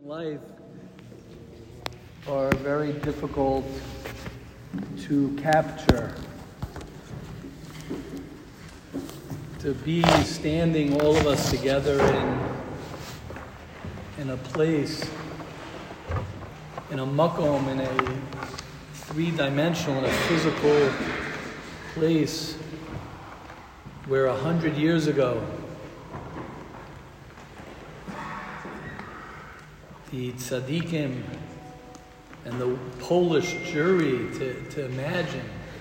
Life are very difficult to capture. To be standing, all of us together in a place, in a makom, in a three-dimensional, in a physical place where 100 years ago the tzaddikim and the Polish jury, to imagine,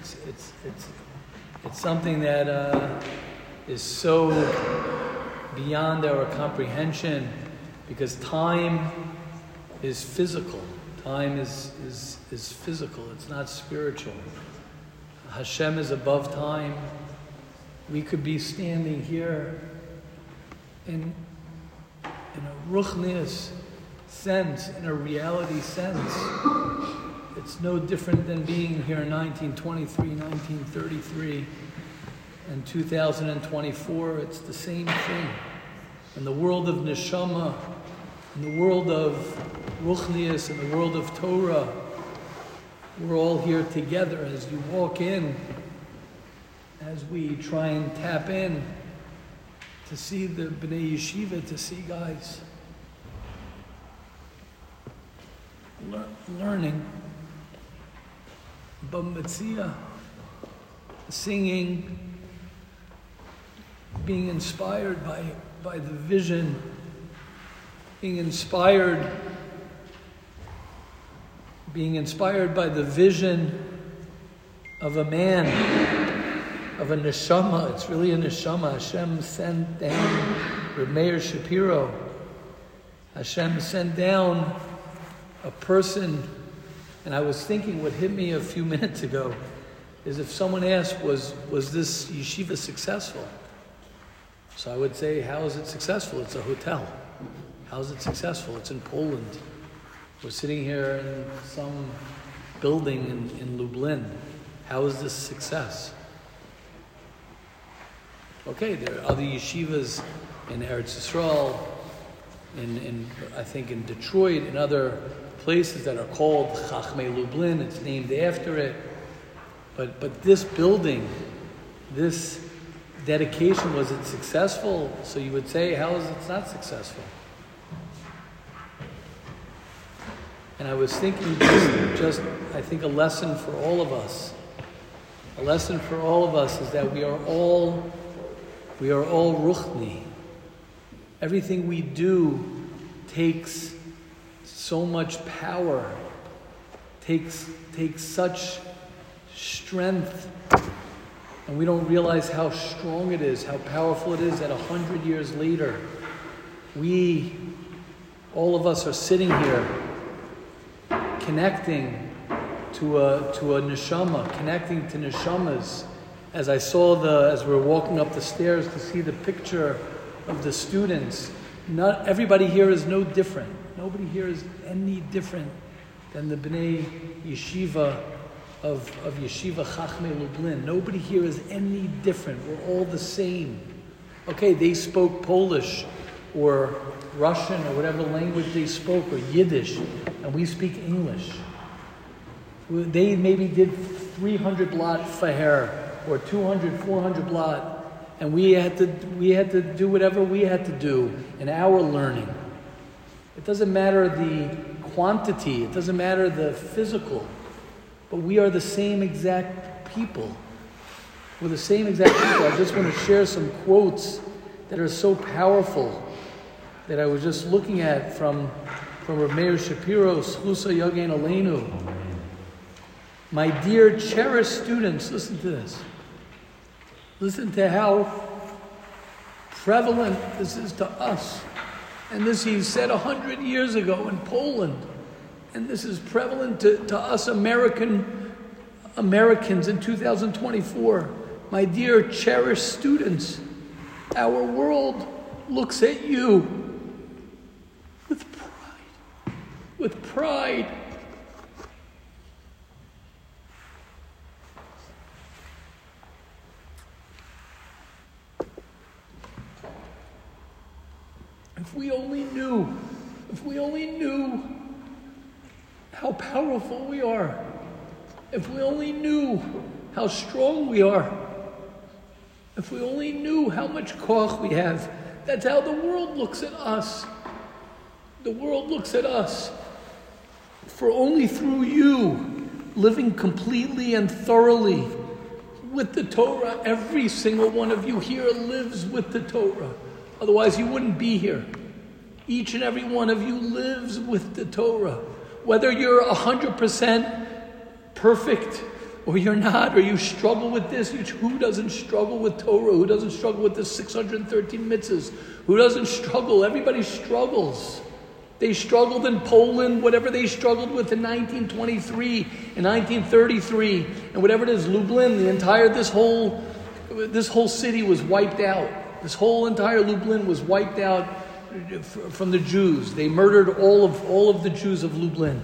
it's something that is so beyond our comprehension, because time is physical. Time is physical. It's not spiritual. Hashem is above time. We could be standing here in a ruchnius sense, in a reality sense. It's no different than being here in 1923, 1933, and 2024. It's the same thing. In the world of neshama, in the world of ruchnius, in the world of Torah, we're all here together. As you walk in, as we try and tap in to see the Bnei Yeshiva, to see guys learning, b'metzia, singing, being inspired by the vision, being inspired by the vision of a man, of a neshama. It's really a neshama. Hashem sent down Reb Meir Shapiro. Hashem sent down a person, and I was thinking what hit me a few minutes ago is, if someone asked, was this yeshiva successful? So I would say, how is it successful? It's a hotel. How is it successful? It's in Poland. We're sitting here in some building in Lublin. How is this success? Okay, there are other yeshivas in Eretz Yisrael, in I think in Detroit, and other places that are called Chachmei Lublin. It's named after it. But this building, this dedication, was it successful? So you would say, how is it not successful? And I was thinking, just I think a lesson for all of us. A lesson for all of us is that we are all ruchni. Everything we do takes so much power, takes such strength, and we don't realize how strong it is, how powerful it is that 100 years later, all of us are sitting here connecting to a neshama, connecting to neshamas. As I saw as we were walking up the stairs to see the picture of the students, not everybody here is no different. Nobody here is any different than the Bnei Yeshiva of Yeshiva Chachmei Lublin. Nobody here is any different. We're all the same. Okay, they spoke Polish or Russian or whatever language they spoke, or Yiddish, and we speak English. They maybe did 300 blot faher or 200, 400 blot, and we had to do whatever we had to do in our learning. It doesn't matter the quantity, it doesn't matter the physical, but we are the same exact people. We're the same exact people. I just want to share some quotes that are so powerful that I was just looking at from Reb Meir Shapiro, Slusa Yagen Aleinu. My dear cherished students, listen to this. Listen to how prevalent this is to us. And this he said 100 years ago in Poland. And this is prevalent to us Americans in 2024. My dear cherished students, our world looks at you with pride. With pride. If we only knew If we only knew how powerful we are, if we only knew how strong we are, if we only knew how much koach we have. That's how the world looks at us. The world looks at us. For only through you, living completely and thoroughly with the Torah, every single one of you here lives with the Torah. Otherwise you wouldn't be here. Each and every one of you lives with the Torah. Whether you're 100% perfect or you're not, or you struggle with this. Who doesn't struggle with Torah? Who doesn't struggle with the 613 mitzvahs? Who doesn't struggle? Everybody struggles. They struggled in Poland, whatever they struggled with in 1923, in 1933, and whatever it is, Lublin, this whole city was wiped out. This whole entire Lublin was wiped out from the Jews. They murdered all of the Jews of Lublin.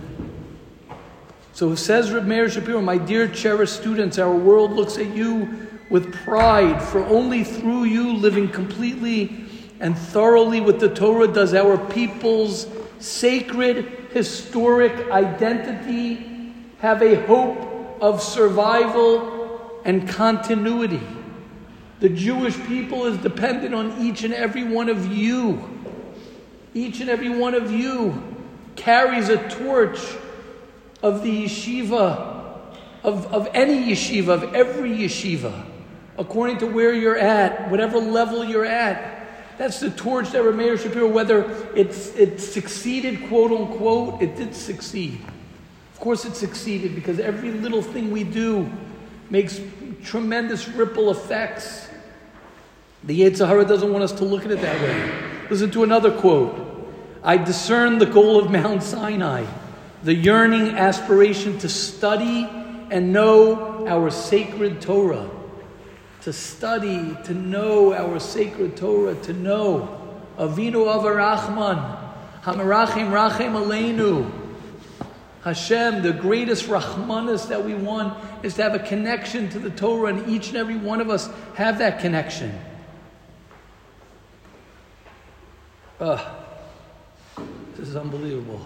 So says Reb Meir Shapiro, my dear cherished students, our world looks at you with pride, for only through you living completely and thoroughly with the Torah does our people's sacred, historic identity have a hope of survival and continuity. The Jewish people is dependent on each and every one of you. Each and every one of you carries a torch of the yeshiva, of any yeshiva, of every yeshiva, according to where you're at, whatever level you're at. That's the torch that Reb Meir Shapiro, whether it succeeded, quote unquote, it did succeed. Of course it succeeded, because every little thing we do makes tremendous ripple effects. The Yetzer Hara doesn't want us to look at it that way. Listen to another quote. I discern the goal of Mount Sinai, the yearning aspiration to study and know our sacred Torah. To study, to know our sacred Torah, to know Avinu Avarachman, Hamarachim Rachem Aleinu. Hashem, the greatest Rahmanas that we want is to have a connection to the Torah, and each and every one of us have that connection. This is unbelievable.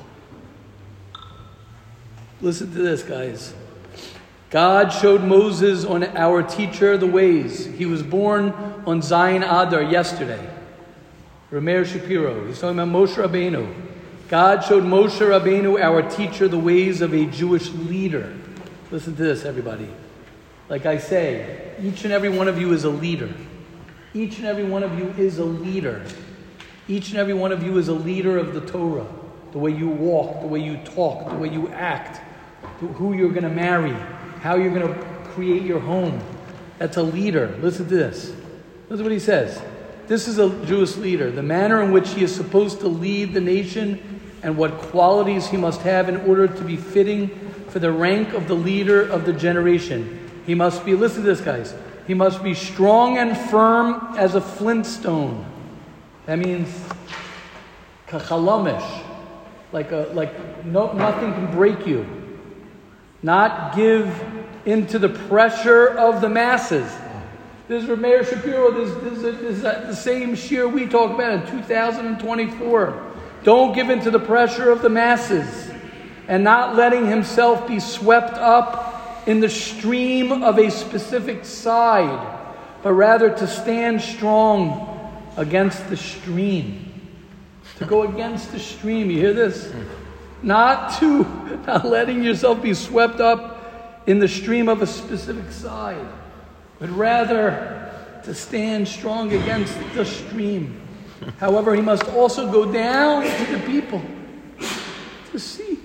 Listen to this, guys. God showed Moses on our teacher the ways. He was born on Zayin Adar yesterday. Reb Meir Shapiro. He's talking about Moshe Rabbeinu. God showed Moshe Rabbeinu, our teacher, the ways of a Jewish leader. Listen to this, everybody. Like I say, each and every one of you is a leader. Each and every one of you is a leader. Each and every one of you is a leader of the Torah. The way you walk, the way you talk, the way you act, who you're going to marry, how you're going to create your home. That's a leader. Listen to this. Listen to what he says. This is a Jewish leader. The manner in which he is supposed to lead the nation and what qualities he must have in order to be fitting for the rank of the leader of the generation. He must be, listen to this, guys. He must be strong and firm as a flintstone. That means kachalamish. Nothing can break you. Not give into the pressure of the masses. This is Reb Meir Shapiro. This is the same shir we talked about in 2024. Don't give into the pressure of the masses, and not letting himself be swept up in the stream of a specific side, but rather to stand strong against the stream. To go against the stream. You hear this? Not letting yourself be swept up in the stream of a specific side, but rather to stand strong against the stream. However, he must also go down to the people to see.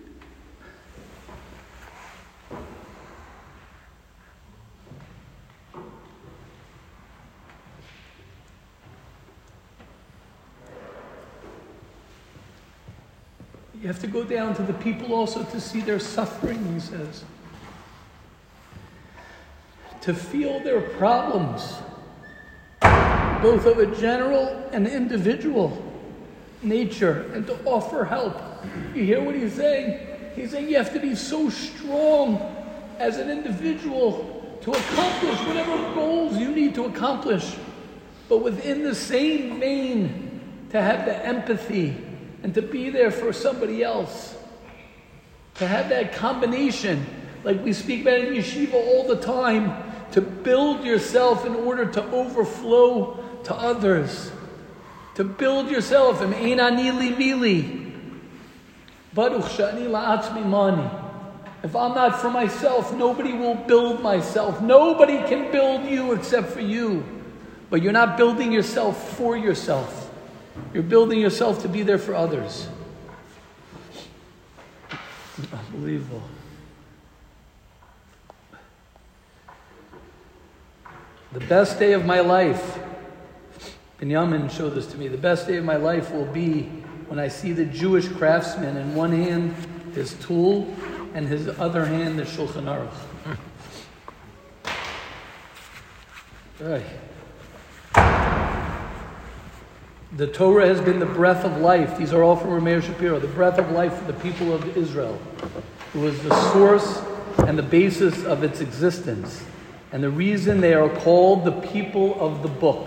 You have to go down to the people also to see their suffering, he says. To feel their problems, both of a general and individual nature, and to offer help. You hear what he's saying? He's saying you have to be so strong as an individual to accomplish whatever goals you need to accomplish. But within the same vein, to have the empathy and to be there for somebody else. To have that combination, like we speak about in yeshiva all the time, to build yourself in order to overflow to others. To build yourself. Im ein ani li mili. Baruch shani la'atzmi mani. If I'm not for myself, nobody will build myself. Nobody can build you except for you. But you're not building yourself for yourself. You're building yourself to be there for others. Unbelievable. The best day of my life, Binyamin showed this to me, the best day of my life will be when I see the Jewish craftsman in one hand, his tool, and his other hand, the Shulchan Aruch. Right. The Torah has been the breath of life. These are all from Rameir Shapiro. The breath of life for the people of Israel. It was the source and the basis of its existence. And the reason they are called the people of the book.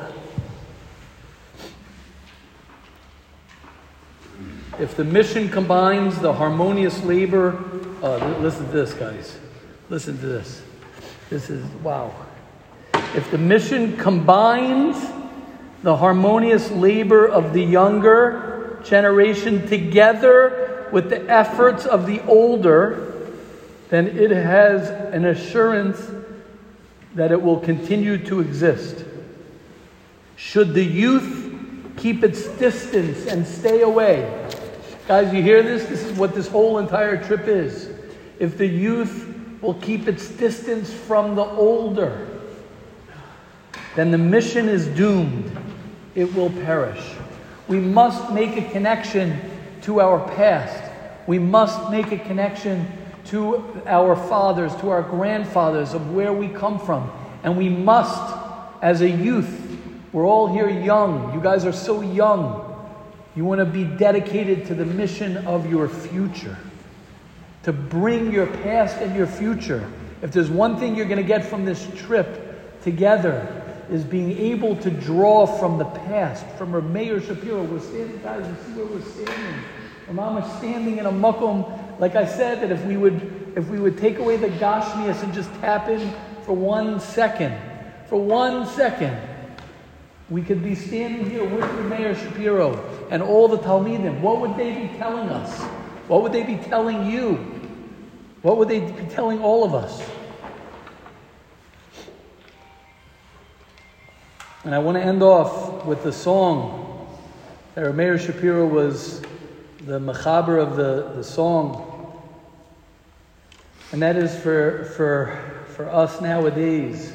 If the mission combines the harmonious labor... listen to this, guys. Listen to this. This is, wow. If the mission combines the harmonious labor of the younger generation together with the efforts of the older, then it has an assurance that it will continue to exist. Should the youth keep its distance and stay away? Guys, you hear this? This is what this whole entire trip is. If the youth will keep its distance from the older, then the mission is doomed. It will perish. We must make a connection to our past. We must make a connection to our fathers, to our grandfathers, of where we come from. And we must, as a youth, we're all here young. You guys are so young. You want to be dedicated to the mission of your future. To bring your past and your future. If there's one thing you're going to get from this trip together, is being able to draw from the past, from Rameir Shapiro. We're standing, guys, you see where we're standing. Ramam is standing in a makom, like I said, that if we would take away the gashmias and just tap in for 1 second, we could be standing here with Rameir Shapiro and all the Talmidim. What would they be telling us? What would they be telling you? What would they be telling all of us? And I want to end off with the song that Rameir Shapiro was the mechaber of the song. And that is for us nowadays.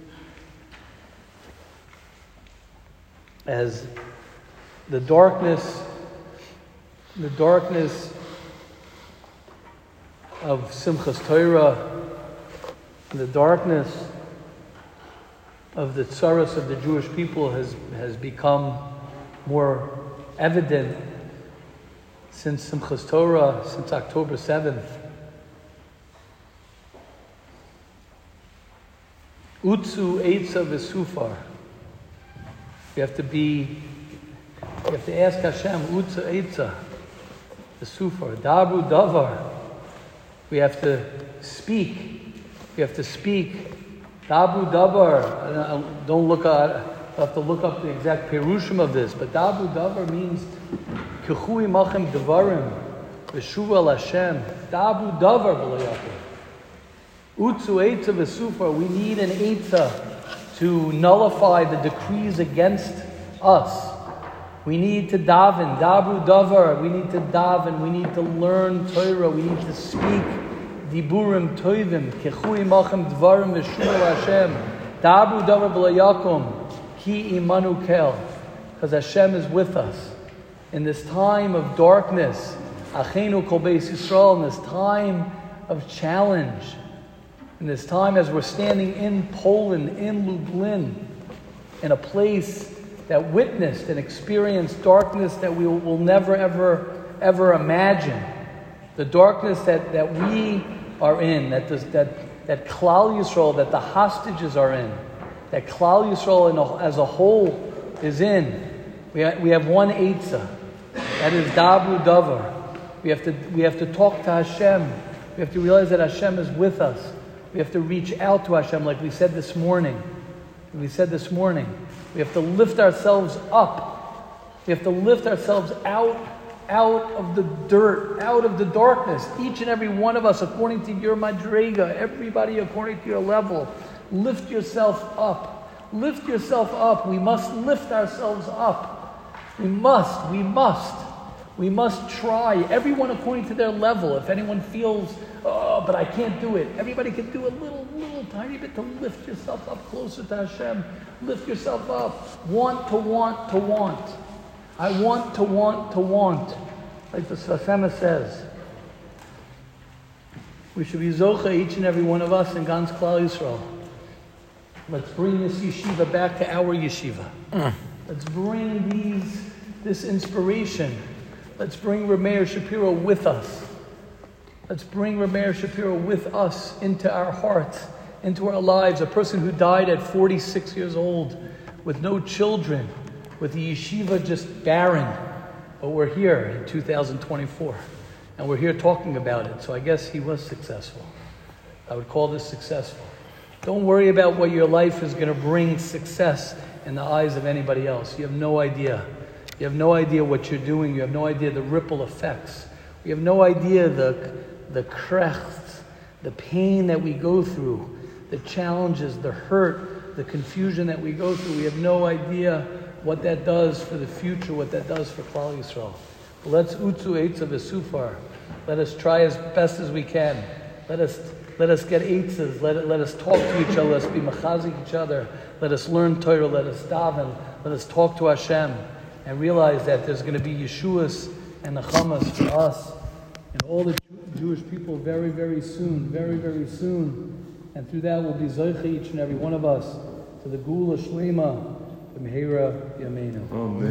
As the darkness of Simchas Torah, the darkness of the tsaros of the Jewish people has become more evident since Simchas Torah, since October 7th. Utzu Eitza V'Sufar. You have to ask Hashem, Utzu Eitza V'Sufar. Dabru Davar. We have to speak. Dabu Davar, don't look at, I'll have to look up the exact perushim of this, but Dabu Davar means Kechui Machem Devarim, Veshuva El Hashem, Dabu Davar V'Layakim. Utzu Eitza V'Sufar, we need an Eitza to nullify the decrees against us. We need to daven, Dabu Davar, we need to daven, we need to learn Torah, we need to speak Diburim Toivim, Kechui Machem Dvarim V'Shmuel Hashem, Dabu Davar B'Layakum, Ki Imanu Kel, because Hashem is with us. In this time of darkness, Achenu Kol Beis Yisrael, in this time of challenge, in this time as we're standing in Poland, in Lublin, in a place that witnessed and experienced darkness that we will never, ever imagine. The darkness that we are in, that Klal Yisrael, that the hostages are in, that Klal Yisrael as a whole is in. We have one Eitzah. That is Dabru Davar. We have to talk to Hashem. We have to realize that Hashem is with us. We have to reach out to Hashem like we said this morning. We have to lift ourselves up. We have to lift ourselves out of the dirt, out of the darkness. Each and every one of us, according to your madrega, everybody according to your level. Lift yourself up. Lift yourself up. We must lift ourselves up. We must try. Everyone according to their level. If anyone feels, oh, but I can't do it. Everybody can do a little tiny bit to lift yourself up closer to Hashem. Lift yourself up. Want to want to want. I want to want to want. Like the Sfasema says. We should be zocha, each and every one of us in Gans Klal Yisrael. Let's bring this yeshiva back to our yeshiva. Let's bring this inspiration. Let's bring Rameir Shapiro with us. Let's bring Rameir Shapiro with us into our hearts, into our lives. A person who died at 46 years old with no children, with the yeshiva just barren. But we're here in 2024, and we're here talking about it. So I guess he was successful. I would call this successful. Don't worry about what your life is going to bring success in the eyes of anybody else. You have no idea. You have no idea what you're doing. You have no idea the ripple effects. You have no idea the krechts, the pain that we go through, the challenges, the hurt, the confusion that we go through. We have no idea what that does for the future, what that does for Klal Yisrael. But let's utzu eitza v'sufar. Let us try as best as we can. Let us get eitzas. Let us talk to each other. Let us be machazik each other. Let us learn Torah. Let us daven. Let us talk to Hashem and realize that there's going to be Yeshuas and Nechamas for us and all the Jewish people very, very soon. Very, very soon. And through that we'll be zoche, each and every one of us, to the Gula Shlema, the Mehera Yameinu. Amen.